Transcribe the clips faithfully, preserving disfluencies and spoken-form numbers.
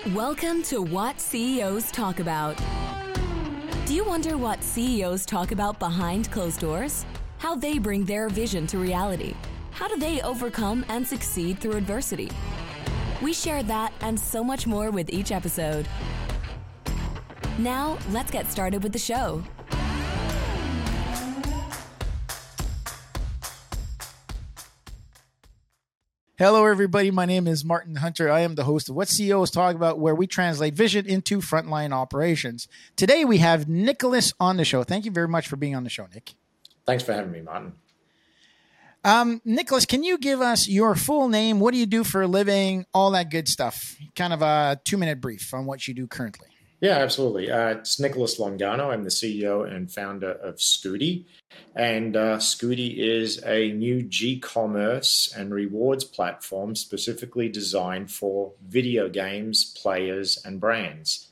Welcome to What C E Os Talk About. Do you wonder what C E Os talk about behind closed doors? How they bring their vision to reality? How do they overcome and succeed through adversity? We share that and so much more with each episode. Now, let's get started with the show. Hello, everybody. My name is Martin Hunter. I am the host of What C E Os Talk About, where we translate vision into frontline operations. Today, we have Nicholas on the show. Thank you very much for being on the show, Nick. Thanks for having me, Martin. Um, Nicholas, can you give us your full name? What do you do for a living? All that good stuff. Kind of a two-minute brief on what you do currently. Yeah, absolutely. Uh, it's Nicholas Longano. I'm the C E O and founder of Scooty. And uh, Scooty is a new G-commerce and rewards platform specifically designed for video games, players, and brands.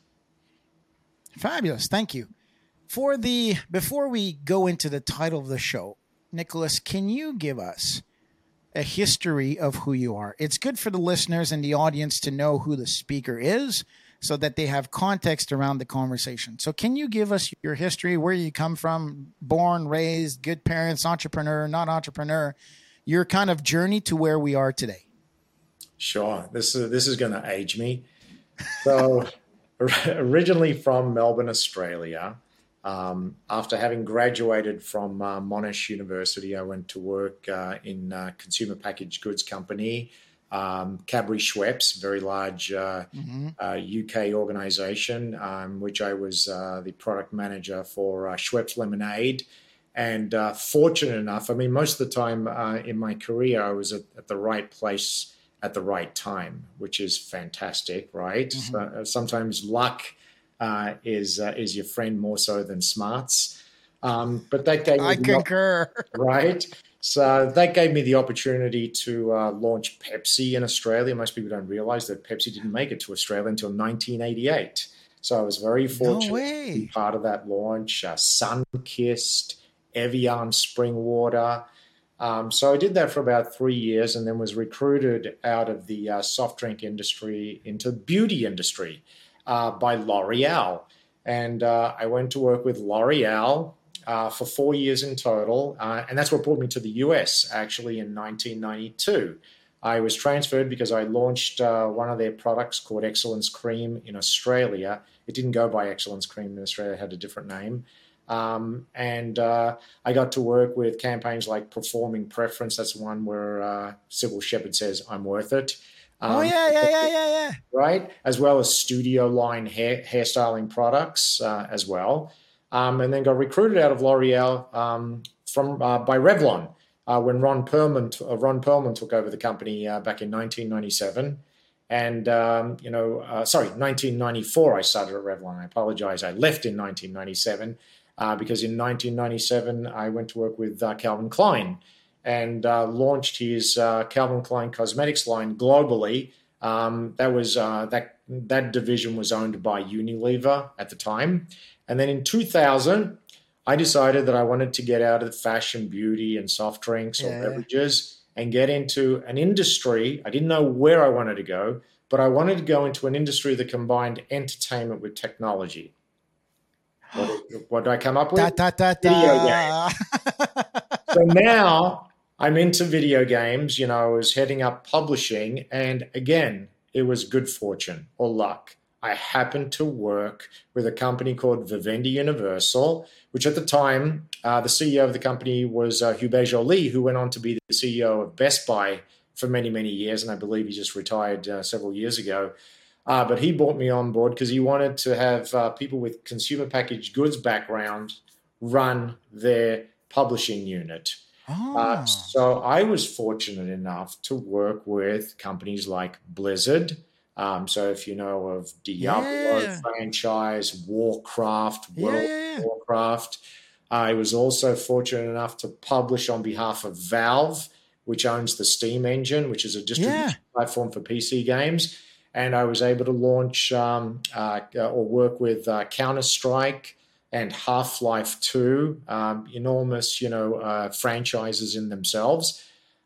Fabulous. Thank you. For the before we go into the title of the show, Nicholas, can you give us a history of who you are? It's good for the listeners and the audience to know who the speaker is, so that they have context around the conversation. So can you give us your history, where you come from, born, raised, good parents, entrepreneur, not entrepreneur, your kind of journey to where we are today? Sure. This is, this is going to age me. So originally from Melbourne, Australia. Um, after having graduated from uh, Monash University, I went to work uh, in a consumer packaged goods company, Um, Cadbury Schweppes, very large uh, mm-hmm. uh, U K organization, um, which I was uh, the product manager for uh, Schweppes Lemonade. And uh, fortunate enough, I mean, most of the time uh, in my career, I was at, at the right place at the right time, which is fantastic, right? Mm-hmm. So, sometimes luck uh, is uh, is your friend more so than smarts. Um, but that gave me I concur. Op- right? So that gave me the opportunity to uh, launch Pepsi in Australia. Most people don't realize that Pepsi didn't make it to Australia until nineteen eighty-eight. So I was very fortunate no to be part of that launch. Uh, Sunkist, Evian Spring Water. Um, so I did that for about three years and then was recruited out of the uh, soft drink industry into the beauty industry uh, by L'Oreal. And uh, I went to work with L'Oreal Uh, for four years in total. Uh, and that's what brought me to the U S, actually, in nineteen ninety-two. I was transferred because I launched uh, one of their products called Excellence Cream in Australia. It didn't go by Excellence Cream in Australia. It had a different name. Um, and uh, I got to work with campaigns like Performing Preference. That's the one where uh, Sybil Shepherd says, "I'm worth it." Um, oh, yeah, yeah, yeah, yeah, yeah. Right? As well as studio line hair, hairstyling products uh, as well. Um, and then got recruited out of L'Oreal um, from uh, by Revlon uh, when Ron Perlman uh, Ron Perlman took over the company uh, back in nineteen ninety-seven, and um, you know, uh, sorry, nineteen ninety-four. I started at Revlon. I apologize. I left in nineteen ninety-seven uh, because in nineteen ninety-seven I went to work with uh, Calvin Klein and uh, launched his uh, Calvin Klein cosmetics line globally. Um, that was uh, that that division was owned by Unilever at the time. And then in two thousand, I decided that I wanted to get out of fashion, beauty, and soft drinks or yeah. beverages and get into an industry. I didn't know where I wanted to go, but I wanted to go into an industry that combined entertainment with technology. What, what did I come up with? Da, da, da, da. Video games. So now I'm into video games. You know, I was heading up publishing. And again, it was good fortune or luck. I happened to work with a company called Vivendi Universal, which at the time, uh, the C E O of the company was uh, Hubert Joly, who went on to be the C E O of Best Buy for many, many years. And I believe he just retired uh, several years ago. Uh, but he brought me on board because he wanted to have uh, people with consumer packaged goods background run their publishing unit. Oh. Uh, so I was fortunate enough to work with companies like Blizzard. Um, so if you know of Diablo yeah. franchise, Warcraft, World yeah. of Warcraft. I was also fortunate enough to publish on behalf of Valve, which owns the Steam engine, which is a distribution yeah. platform for P C games. And I was able to launch um, uh, or work with uh, Counter-Strike and Half-Life two, um, enormous, you know, uh, franchises in themselves.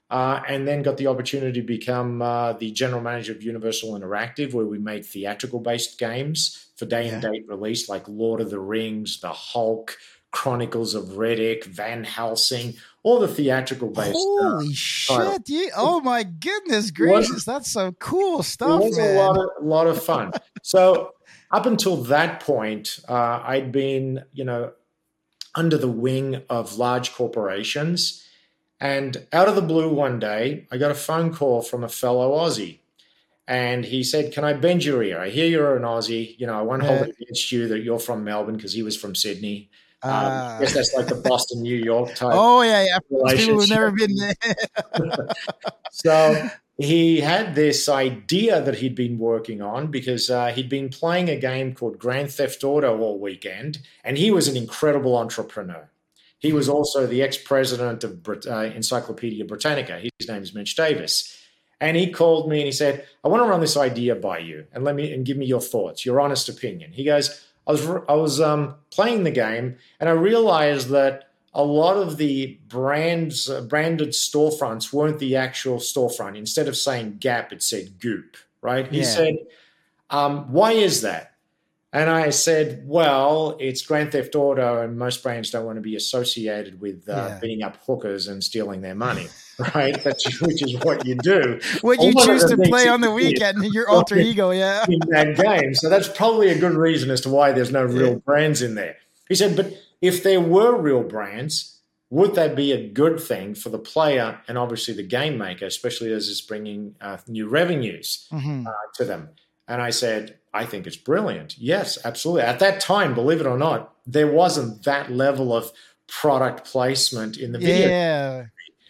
uh, and then got the opportunity to become uh, the general manager of Universal Interactive, where we made theatrical-based games for day-and-date yeah. release, like Lord of the Rings, The Hulk, Chronicles of Riddick, Van Helsing, all the theatrical-based. Holy uh, shit! You, oh my goodness gracious, that's some cool stuff, It was man. a lot of, a lot of fun. So up until that point, uh, I'd been, you know, under the wing of large corporations. And out of the blue one day, I got a phone call from a fellow Aussie. And he said, can I bend your ear? I hear you're an Aussie. You know, I won't yeah. hold it against you that you're from Melbourne, because he was from Sydney. Um, uh, I guess that's like the Boston, New York type. Oh, yeah, yeah. People who've never been there. So he had this idea that he'd been working on, because uh, he'd been playing a game called Grand Theft Auto all weekend, and he was an incredible entrepreneur. He was also the ex-president of Brit- uh, Encyclopedia Britannica. His name is Mitch Davis. And he called me and he said, I want to run this idea by you and let me and give me your thoughts, your honest opinion. He goes, I was I was um, playing the game, and I realized that a lot of the brands, uh, branded storefronts weren't the actual storefront. Instead of saying Gap, it said Goop, right? He yeah. said, um, why is that? And I said, well, it's Grand Theft Auto, and most brands don't want to be associated with uh, yeah. beating up hookers and stealing their money, right? That's which is what you do. What you choose to play on the weekend, your alter ego, yeah. In that game. So that's probably a good reason as to why there's no real yeah. brands in there. He said, but if there were real brands, would that be a good thing for the player and obviously the game maker, especially as it's bringing uh, new revenues mm-hmm. uh, to them? And I said, I think it's brilliant. Yes, absolutely. At that time, believe it or not, there wasn't that level of product placement in the video. Yeah.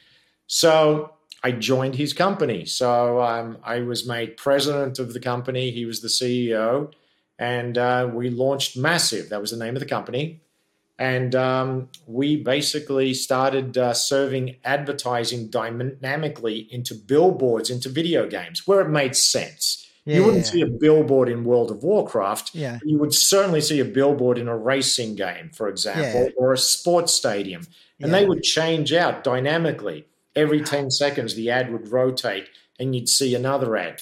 So I joined his company. So um, I was made president of the company. He was the C E O. And uh, we launched Massive. That was the name of the company. And um, we basically started uh, serving advertising dynamically into billboards, into video games, where it made sense. Yeah, you wouldn't yeah. see a billboard in World of Warcraft. Yeah. You would certainly see a billboard in a racing game, for example, yeah. or a sports stadium. And yeah. they would change out dynamically. Every ten seconds, the ad would rotate and you'd see another ad.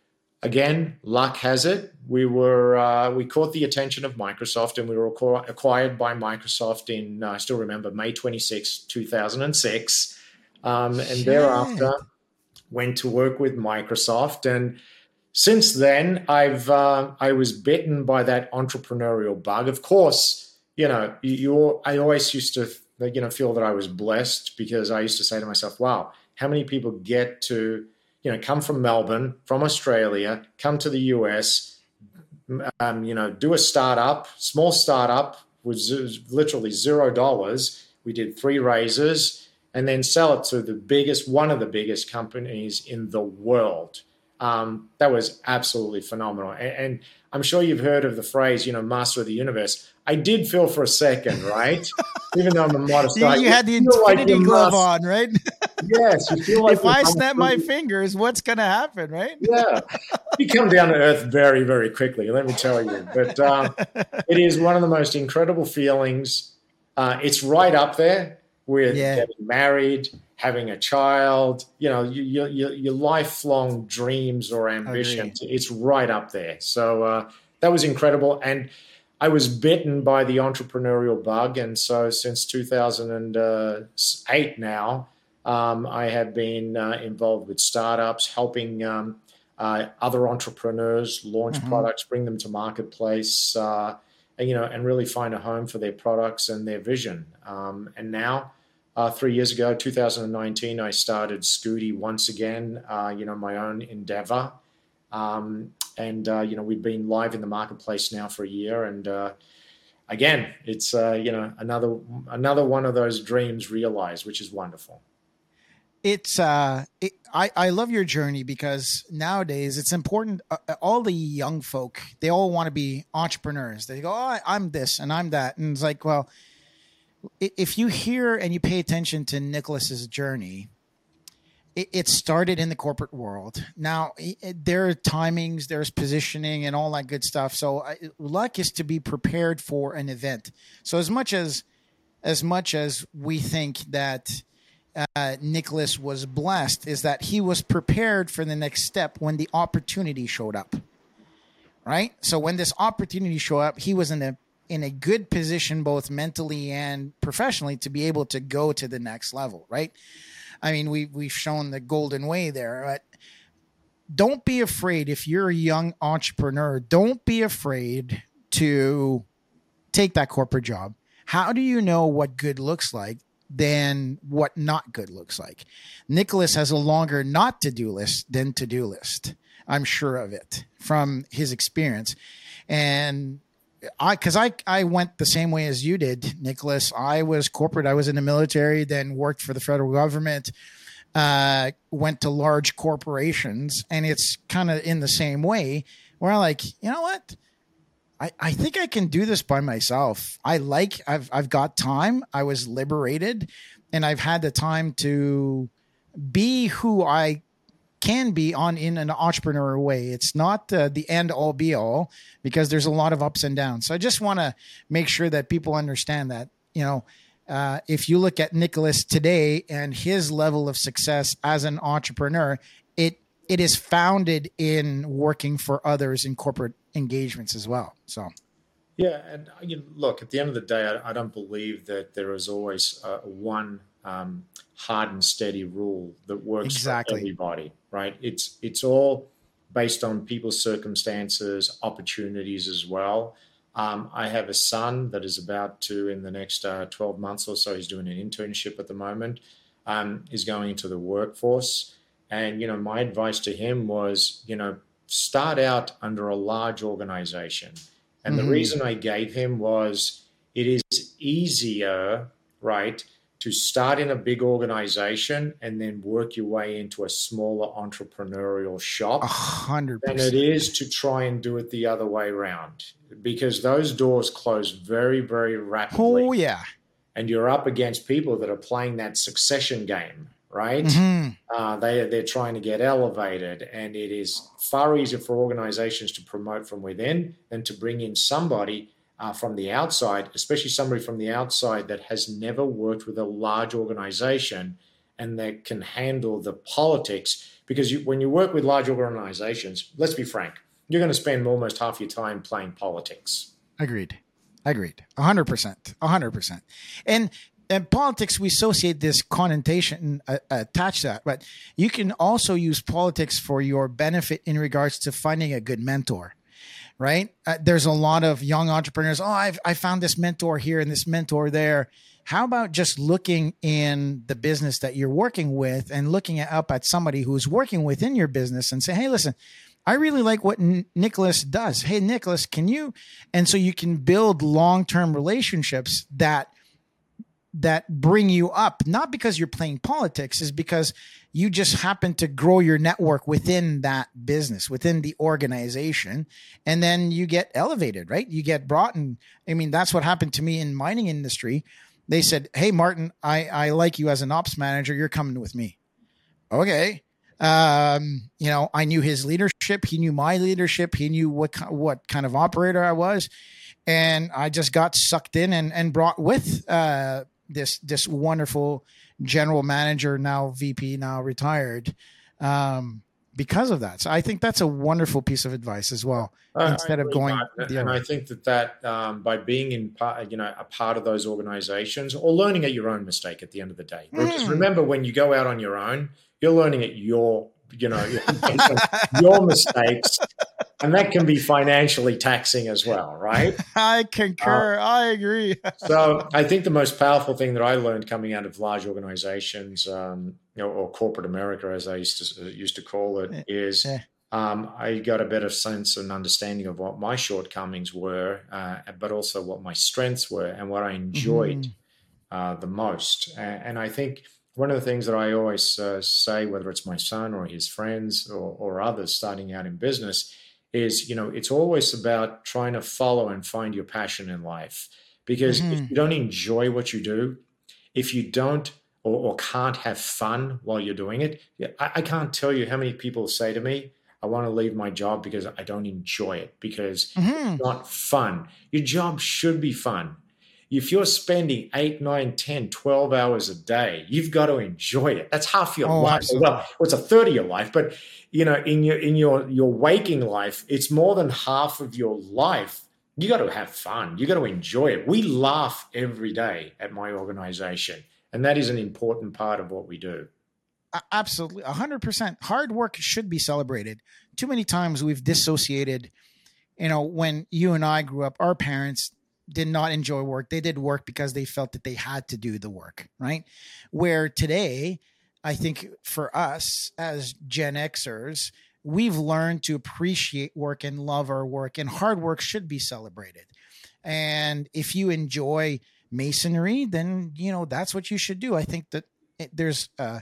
Again, luck has it. We were uh, we caught the attention of Microsoft, and we were acquired by Microsoft in, uh, I still remember, May twenty-sixth, two thousand six. Um, and yeah. thereafter, went to work with Microsoft. And since then, I've uh, I was bitten by that entrepreneurial bug. Of course, you know, you, you I always used to you know feel that I was blessed, because I used to say to myself, "Wow, how many people get to you know come from Melbourne, from Australia, come to the U S, um, you know, do a startup, small startup with z- literally zero dollars. We did three raises, and then sell it to the biggest, one of the biggest companies in the world." Um, that was absolutely phenomenal. And, and I'm sure you've heard of the phrase, you know, master of the universe. I did feel for a second, right? Even though I'm a modest guy. You, you had the infinity like glove on, right? Yes. You feel like if I snap my fingers, what's going to happen, right? Yeah. You come down to earth very, very quickly, let me tell you. But um, it is one of the most incredible feelings. Uh, it's right up there with yeah. getting married, having a child, you know, your, your, your lifelong dreams or ambition. It's right up there. So uh, that was incredible. And I was bitten by the entrepreneurial bug. And so since two thousand eight now, um, I have been uh, involved with startups, helping um, uh, other entrepreneurs launch mm-hmm. products, bring them to marketplace, uh, and, you know, and really find a home for their products and their vision. Um, and now, Uh, three years ago, two thousand nineteen, I started Scooty once again, uh, you know, my own endeavor. Um, and, uh, you know, we've been live in the marketplace now for a year. And uh, again, it's, uh, you know, another another one of those dreams realized, which is wonderful. It's uh, it, I, I love your journey, because nowadays it's important. Uh, all the young folk, they all want to be entrepreneurs. They go, oh, I'm this and I'm that. And it's like, well, if you hear and you pay attention to Nicholas's journey, it, it started in the corporate world. Now, it, there are timings, there's positioning and all that good stuff. So I, luck is to be prepared for an event. So as much as as much as we think that uh, Nicholas was blessed is that he was prepared for the next step when the opportunity showed up. Right? So when this opportunity showed up, he was in a in a good position, both mentally and professionally, to be able to go to the next level. Right? I mean, we we've shown the golden way there. But don't be afraid if you're a young entrepreneur. Don't be afraid to take that corporate job. How do you know what good looks like than what not good looks like? Nicholas has a longer not to-do list than to-do list. I'm sure of it from his experience. And I, cause I, I went the same way as you did, Nicholas. I was corporate. I was in the military, then worked for the federal government, uh, went to large corporations, and it's kind of in the same way where I'm like, you know what? I, I think I can do this by myself. I like, I've, I've got time. I was liberated, and I've had the time to be who I can be on in an entrepreneurial way. It's not uh, the end all be all, because there's a lot of ups and downs. So I just want to make sure that people understand that, you know, uh, if you look at Nicholas today and his level of success as an entrepreneur, it, it is founded in working for others in corporate engagements as well. So, yeah. And you know, look, at the end of the day, I, I don't believe that there is always uh, one, um, hard and steady rule that works exactly. for everybody, right? It's it's all based on people's circumstances, opportunities as well. Um, I have a son that is about to, in the next uh, twelve months or so, he's doing an internship at the moment, um, is going into the workforce. And, you know, my advice to him was, you know, start out under a large organization. And mm-hmm. the reason I gave him was it is easier, right, to start in a big organization and then work your way into a smaller entrepreneurial shop A hundred percent. than it is to try and do it the other way around, because those doors close very, very rapidly. Oh, yeah. And you're up against people that are playing that succession game, right? Mm-hmm. Uh, they, they're trying to get elevated, and it is far easier for organizations to promote from within than to bring in somebody Uh, from the outside, especially somebody from the outside that has never worked with a large organization and that can handle the politics. Because you, when you work with large organizations, let's be frank, you're going to spend almost half your time playing politics. Agreed. Agreed. A hundred percent. A hundred percent. And and politics, we associate this connotation uh, attached to that, but you can also use politics for your benefit in regards to finding a good mentor. Right? Uh, there's a lot of young entrepreneurs. Oh, I've, I found this mentor here and this mentor there. How about just looking in the business that you're working with and looking up at somebody who's working within your business and say, hey, listen, I really like what N- Nicholas does. Hey, Nicholas, can you? And so you can build long-term relationships that that bring you up, not because you're playing politics, is because you just happen to grow your network within that business, within the organization. And then you get elevated, right? You get brought in. I mean, that's what happened to me in mining industry. They said, hey, Martin, I, I like you as an ops manager. You're coming with me. Okay. Um, you know, I knew his leadership. He knew my leadership. He knew what, what kind of operator I was. And I just got sucked in and, and brought with, uh, this, this wonderful general manager, now V P, now retired, um, because of that. So I think that's a wonderful piece of advice as well. I, instead I of going, that. the and other. I think that that um, by being in part, you know, a part of those organizations, or learning at your own mistake at the end of the day. Mm. Because remember, when you go out on your own, you're learning at your, you know, your mistakes. And that can be financially taxing as well, right? I concur. Uh, I agree. So I think the most powerful thing that I learned coming out of large organizations, um, you know, or corporate America, as I used to uh, used to call it, is yeah. um, I got a better sense and understanding of what my shortcomings were, uh, but also what my strengths were and what I enjoyed mm-hmm. uh, the most. And, and I think one of the things that I always uh, say, whether it's my son or his friends or, or others starting out in business, is, you know, it's always about trying to follow and find your passion in life. Because mm-hmm. if you don't enjoy what you do, if you don't or, or can't have fun while you're doing it, I, I can't tell you how many people say to me, I want to leave my job because I don't enjoy it, because mm-hmm. it's not fun. Your job should be fun. If you're spending eight, nine, ten, twelve hours a day, you've got to enjoy it. That's half your Oh, life. absolutely. Well, it's a third of your life, but you know, in your in your your waking life, it's more than half of your life. You got to have fun. You got to enjoy it. We laugh every day at my organization, and that is an important part of what we do. Absolutely. A hundred percent. Hard work should be celebrated. Too many times we've dissociated, you know, when you and I grew up, our parents did not enjoy work. They did work because they felt that they had to do the work, right? Where today, I think for us as Gen Xers, we've learned to appreciate work and love our work, and hard work should be celebrated. And if you enjoy masonry, then, you know, that's what you should do. I think that it, there's, uh,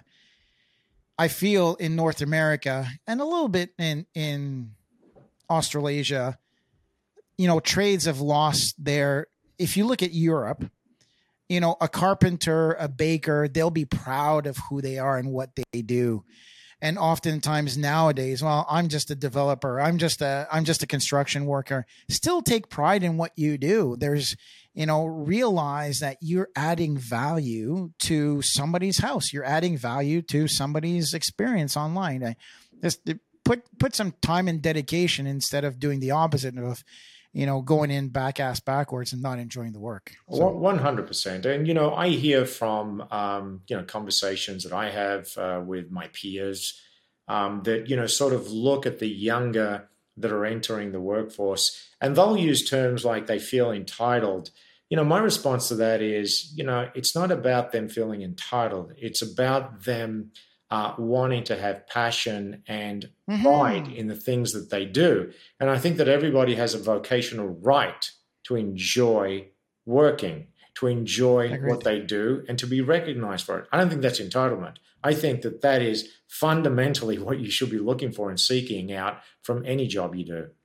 I feel in North America and a little bit in, in Australasia, you know, trades have lost their, if you look at Europe, you know, a carpenter, a baker, they'll be proud of who they are and what they do. And oftentimes nowadays, well, I'm just a developer. I'm just a, I'm just a construction worker. Still take pride in what you do. There's, you know, realize that you're adding value to somebody's house. You're adding value to somebody's experience online. I just put, put some time and dedication instead of doing the opposite of, you know, going in back ass backwards and not enjoying the work. So. one hundred percent. And, you know, I hear from, um, you know, conversations that I have uh, with my peers um, that, you know, sort of look at the younger that are entering the workforce, and they'll use terms like they feel entitled. You know, my response to that is, you know, it's not about them feeling entitled. It's about them Uh, wanting to have passion and pride mm-hmm. in the things that they do. And I think that everybody has a vocational right to enjoy working, to enjoy what they do, and to be recognized for it. I don't think that's entitlement. I think that that is fundamentally what you should be looking for and seeking out from any job you do.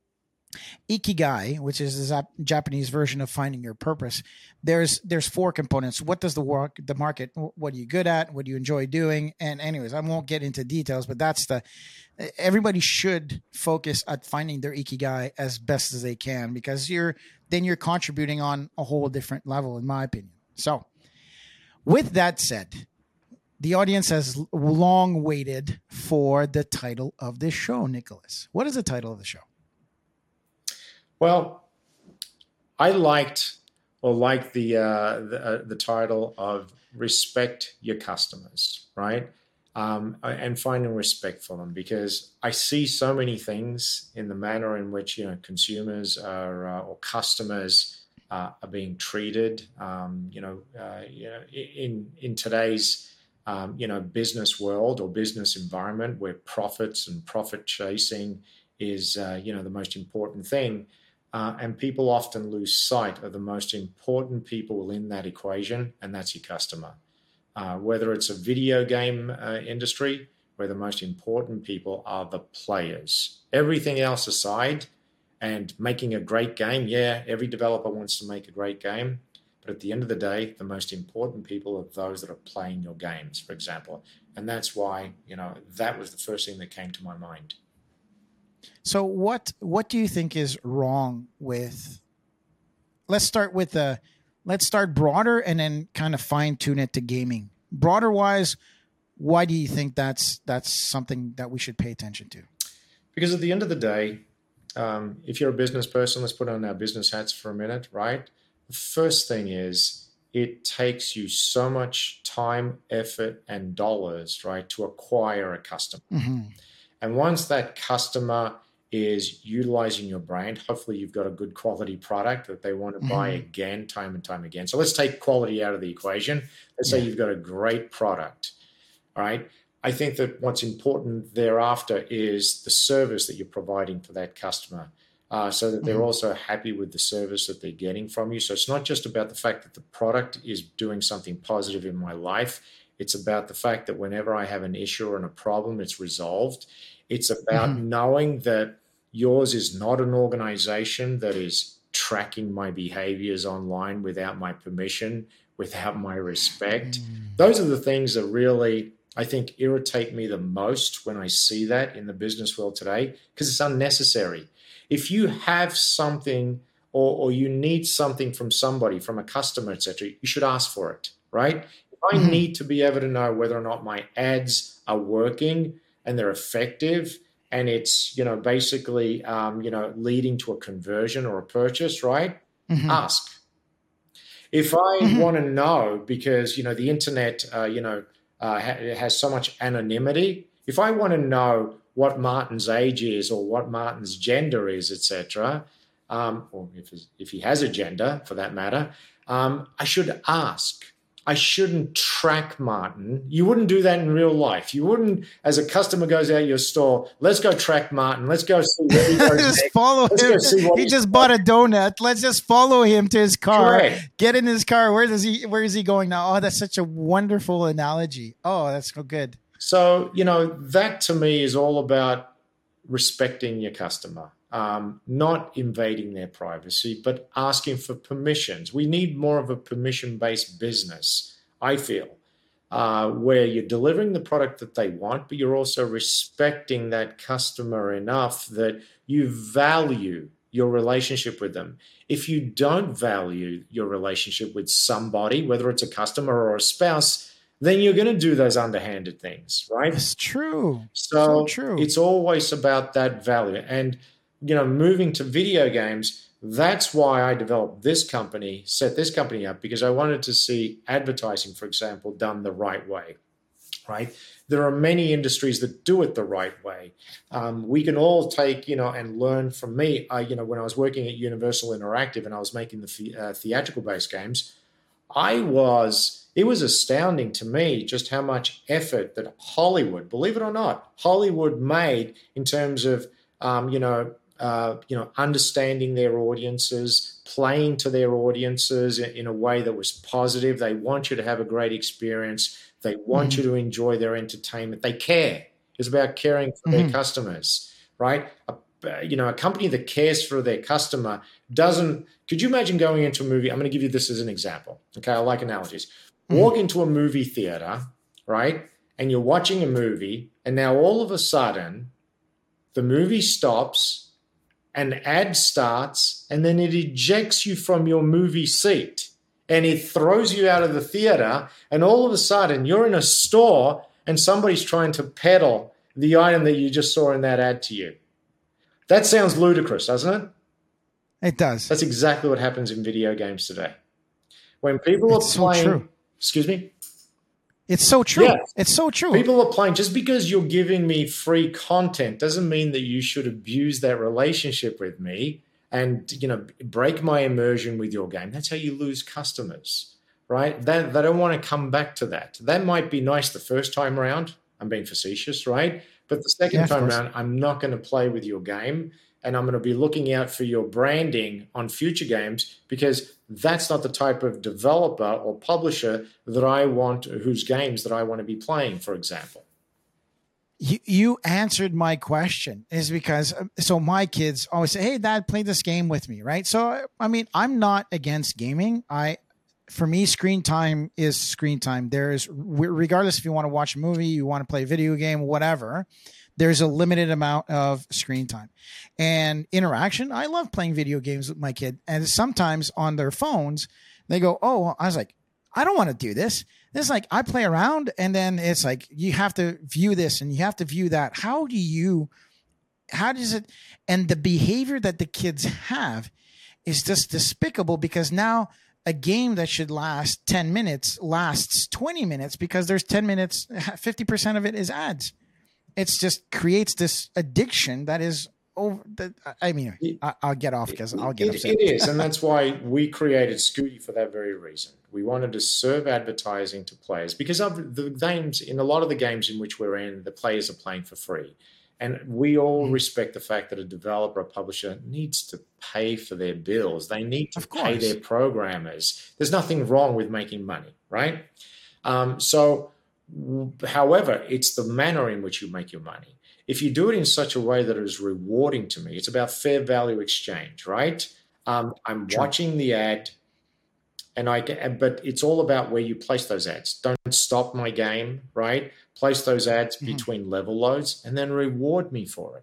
Ikigai, which is the Japanese version of finding your purpose. There's there's four components. What does the work, the market, what are you good at? What do you enjoy doing? And anyways, I won't get into details, but that's the, everybody should focus at finding their Ikigai as best as they can, because you're, then you're contributing on a whole different level, in my opinion. So with that said, the audience has long waited for the title of this show, Nicholas. What is the title of the show? Well, I liked or liked the uh, the, uh, the title of Respect Your Customers, right? Um, and finding respect for them, because I see so many things in the manner in which, you know, consumers are uh, or customers uh, are being treated. Um, you know, uh, you know, in in today's um, you know business world or business environment where profits and profit chasing is uh, you know the most important thing. Uh, and people often lose sight of the most important people in that equation, and that's your customer. Uh, whether it's a video game uh, industry, where the most important people are the players. Everything else aside, and making a great game, yeah, every developer wants to make a great game. But at the end of the day, the most important people are those that are playing your games, for example. And that's why, you know, that was the first thing that came to my mind. So what what do you think is wrong with, let's start with the, let's start broader and then kind of fine tune it to gaming. Broader wise, why do you think that's that's something that we should pay attention to? Because at the end of the day, um, if you're a business person, let's put on our business hats for a minute, right? The first thing is it takes you so much time, effort, and dollars, right, to acquire a customer. Mm-hmm. And once that customer is utilizing your brand, hopefully you've got a good quality product that they want to mm-hmm. buy again, time and time again. So let's take quality out of the equation. Let's yeah. say you've got a great product, all right? I think that what's important thereafter is the service that you're providing for that customer, uh, so that they're mm-hmm. also happy with the service that they're getting from you. So it's not just about the fact that the product is doing something positive in my life. It's about the fact that whenever I have an issue or a problem, it's resolved. It's about mm-hmm. knowing that yours is not an organization that is tracking my behaviors online without my permission, without my respect. Mm-hmm. Those are the things that really, I think, irritate me the most when I see that in the business world today, because it's unnecessary. If you have something or, or you need something from somebody, from a customer, et cetera, you should ask for it, right? If I Mm-hmm. need to be able to know whether or not my ads are working and they're effective, and it's, you know, basically, um, you know, leading to a conversion or a purchase, right? Mm-hmm. Ask. If I Mm-hmm. want to know, because, you know, the internet, uh, you know, uh, ha- has so much anonymity, if I want to know what Martin's age is or what Martin's gender is, et cetera, um, or if, if he has a gender for that matter, um, I should ask. I shouldn't track Martin. You wouldn't do that in real life. You wouldn't, as a customer goes out your store, let's go track Martin. Let's go see where he goes Just next. follow Let's him. go see what He he's just bought a donut. Let's just follow him to his car. Correct. Get in his car. Where does he? Where is he going now? Oh, that's such a wonderful analogy. Oh, that's so good. So, you know, that to me is all about respecting your customer, um, not invading their privacy, but asking for permissions. We need more of a permission-based business, I feel, uh, where you're delivering the product that they want, but you're also respecting that customer enough that you value your relationship with them. If you don't value your relationship with somebody, whether it's a customer or a spouse, then you're going to do those underhanded things, right? It's true. So, So true. It's always about that value. And, you know, moving to video games, that's why I developed this company, set this company up, because I wanted to see advertising, for example, done the right way, right? There are many industries that do it the right way. Um, we can all take, you know, and learn from me. I, you know, when I was working at Universal Interactive and I was making the uh, theatrical-based games, I was... It was astounding to me just how much effort that Hollywood, believe it or not, Hollywood made in terms of, um, you know, uh, you know, understanding their audiences, playing to their audiences in, in a way that was positive. They want you to have a great experience. They want Mm-hmm. you to enjoy their entertainment. They care. It's about caring for Mm-hmm. their customers, right? A, you know, a company that cares for their customer doesn't. Could you imagine going into a movie? I'm going to give you this as an example. Okay, I like analogies. Walk into a movie theater, right? And you're watching a movie, and now all of a sudden, the movie stops, an ad starts, and then it ejects you from your movie seat, and it throws you out of the theater, and all of a sudden, you're in a store, and somebody's trying to peddle the item that you just saw in that ad to you. That sounds ludicrous, doesn't it? It does. That's exactly what happens in video games today. When people It's are so playing... true. Excuse me? It's so true. Yeah. It's so true. People are playing. Just because you're giving me free content doesn't mean that you should abuse that relationship with me and, you know, break my immersion with your game. That's how you lose customers, right? They, they don't want to come back to that. That might be nice the first time around. I'm being facetious, right? But the second Yeah, of time course. around, I'm not going to play with your game, and I'm going to be looking out for your branding on future games, because that's not the type of developer or publisher that I want, whose games that I want to be playing, for example. You, you answered my question, is because, so my kids always say, hey, Dad, play this game with me, right? So, I mean, I'm not against gaming. I, for me, screen time is screen time. There is, regardless if you want to watch a movie, you want to play a video game, whatever, there's a limited amount of screen time and interaction. I love playing video games with my kid. And sometimes on their phones, they go, oh, I was like, I don't want to do this. It's like I play around, and then it's like you have to view this and you have to view that. How do you, how does it, and the behavior that the kids have is just despicable, because now a game that should last ten minutes lasts twenty minutes because there's ten minutes, fifty percent of it is ads. It's just creates this addiction that is over. That, I mean, I, I'll get off because I'll get it, upset. It is, and that's why we created Scooty for that very reason. We wanted to serve advertising to players, because of the games, in a lot of the games in which we're in, the players are playing for free. And we all mm-hmm. respect the fact that a developer, a publisher needs to pay for their bills. They need to pay their programmers. There's nothing wrong with making money, right? Um, so, however, it's the manner in which you make your money. If you do it in such a way that is rewarding to me, it's about fair value exchange, right? Um, I'm True. watching the ad, and I get, but it's all about where you place those ads. Don't stop my game, right? Place those ads mm-hmm. between level loads, and then reward me for it.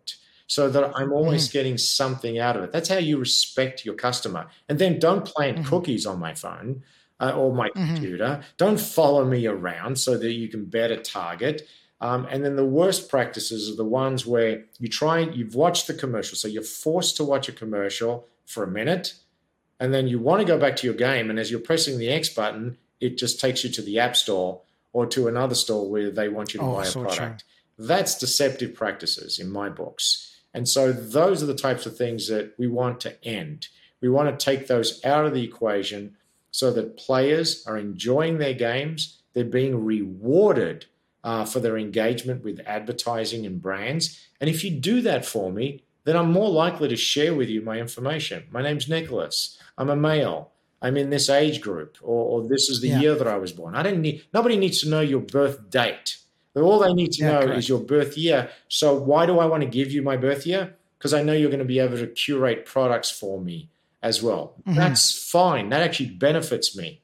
so that I'm always Mhm. getting something out of it. That's how you respect your customer. And then don't plant Mhm. cookies on my phone uh, or my Mhm. computer. Don't follow me around so that you can better target. Um, and then the worst practices are the ones where you try, you've watched the commercial. So you're forced to watch a commercial for a minute, and then you want to go back to your game. And as you're pressing the X button, it just takes you to the App Store or to another store where they want you to Oh, buy a so true. product. That's deceptive practices in my books. And so those are the types of things that we want to end. We want to take those out of the equation so that players are enjoying their games. They're being rewarded uh, for their engagement with advertising and brands. And if you do that for me, then I'm more likely to share with you my information. My name's Nicholas. I'm a male. I'm in this age group, or, or this is the Yeah. year that I was born. I don't need. Nobody needs to know your birth date. All they need to Yeah, know correct. is your birth year. So why do I want to give you my birth year? Because I know you're going to be able to curate products for me as well. Mhm. That's fine. That actually benefits me.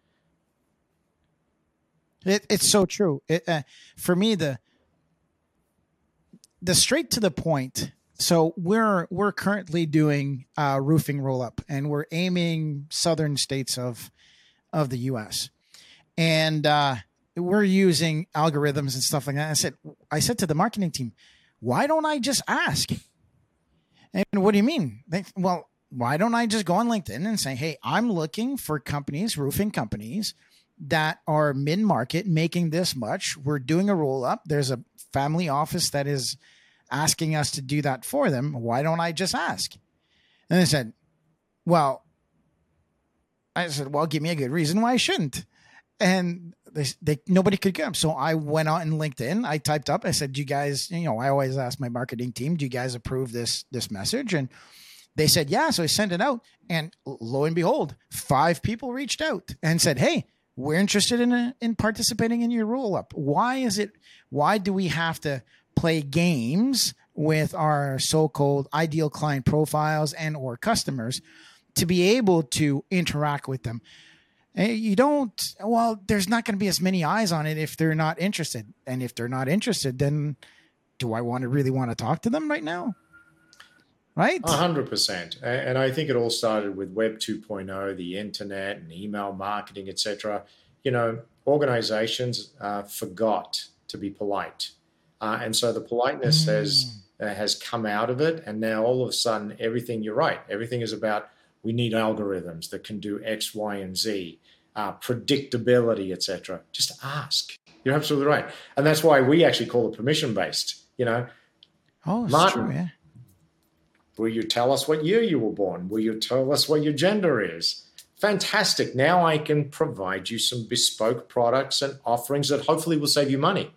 It, it's so true. It, uh, for me, the the straight to the point. So we're we're currently doing uh, roofing roll up, and we're aiming southern states of of the U S and uh, we're using algorithms and stuff like that. I said I said to the marketing team, why don't I just ask? And what do you mean? They, well, why don't I just go on LinkedIn and say, hey, I'm looking for companies, roofing companies that are mid-market making this much. We're doing a roll up. There's a family office that is asking us to do that for them. Why don't I just ask? And they said, well, I said, well, give me a good reason why I shouldn't. And they, they nobody could come. So I went out in LinkedIn. I typed up. I said, "Do you guys, you know, I always ask my marketing team, do you guys approve this this message?" And they said, "Yeah." So I sent it out, and lo and behold, five people reached out and said, "Hey, we're interested in a, in participating in your roll up. Why is it? Why do we have to play games with our so-called ideal client profiles and or customers to be able to interact with them?" You don't, well, there's not going to be as many eyes on it if they're not interested. And if they're not interested, then do I want to really want to talk to them right now? Right? A hundred percent. And I think it all started with Web two point oh, the internet and email marketing, et cetera. You know, organizations uh, forgot to be polite. Uh, and so the politeness mm. has, uh, has come out of it. And now all of a sudden, everything, you're right, everything is about, we need algorithms that can do X, Y, and Z, uh, predictability, et cetera. Just ask. You're absolutely right. And that's why we actually call it permission-based. You know, oh, it's Martin, true, yeah. Will you tell us what year you were born? Will you tell us what your gender is? Fantastic. Now I can provide you some bespoke products and offerings that hopefully will save you money.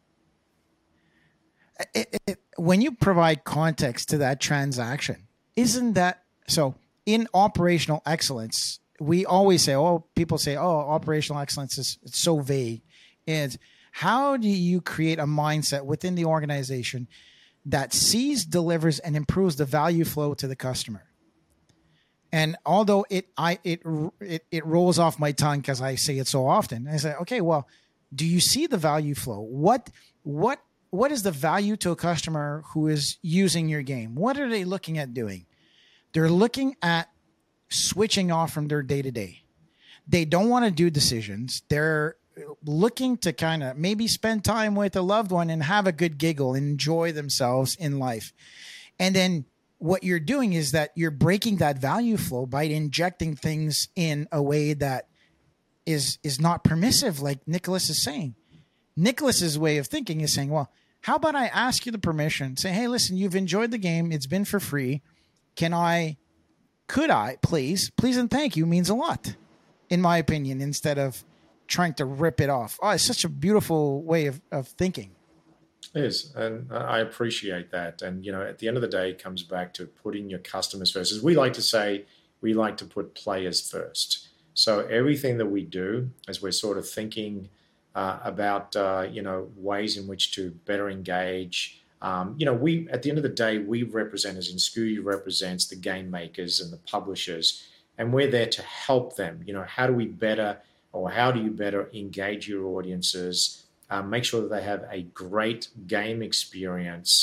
It, it, when you provide context to that transaction, isn't that so? In operational excellence, we always say, oh, people say, oh, operational excellence is it's so vague. And how do you create a mindset within the organization that sees, delivers, and improves the value flow to the customer? And although it I it it, it rolls off my tongue because I say it so often, I say, okay, well, do you see the value flow? What what what is the value to a customer who is using your game? What are they looking at doing? They're looking at switching off from their day-to-day. They don't want to do decisions. They're looking to kind of maybe spend time with a loved one and have a good giggle and enjoy themselves in life. And then what you're doing is that you're breaking that value flow by injecting things in a way that is, is not permissive, like Nicholas is saying. Nicholas's way of thinking is saying, well, how about I ask you the permission? Say, hey, listen, you've enjoyed the game. It's been for free. Can I, could I, please, please and thank you means a lot, in my opinion, instead of trying to rip it off. Oh, it's such a beautiful way of, of thinking. It is, and I appreciate that. And, you know, at the end of the day, it comes back to putting your customers first. As we like to say, we like to put players first. So everything that we do, as we're sort of thinking uh, about, uh, you know, ways in which to better engage, Um, you know, we at the end of the day, we represent, as Inscooty represents the game makers and the publishers, and we're there to help them. You know, how do we better, or how do you better engage your audiences, uh, make sure that they have a great game experience,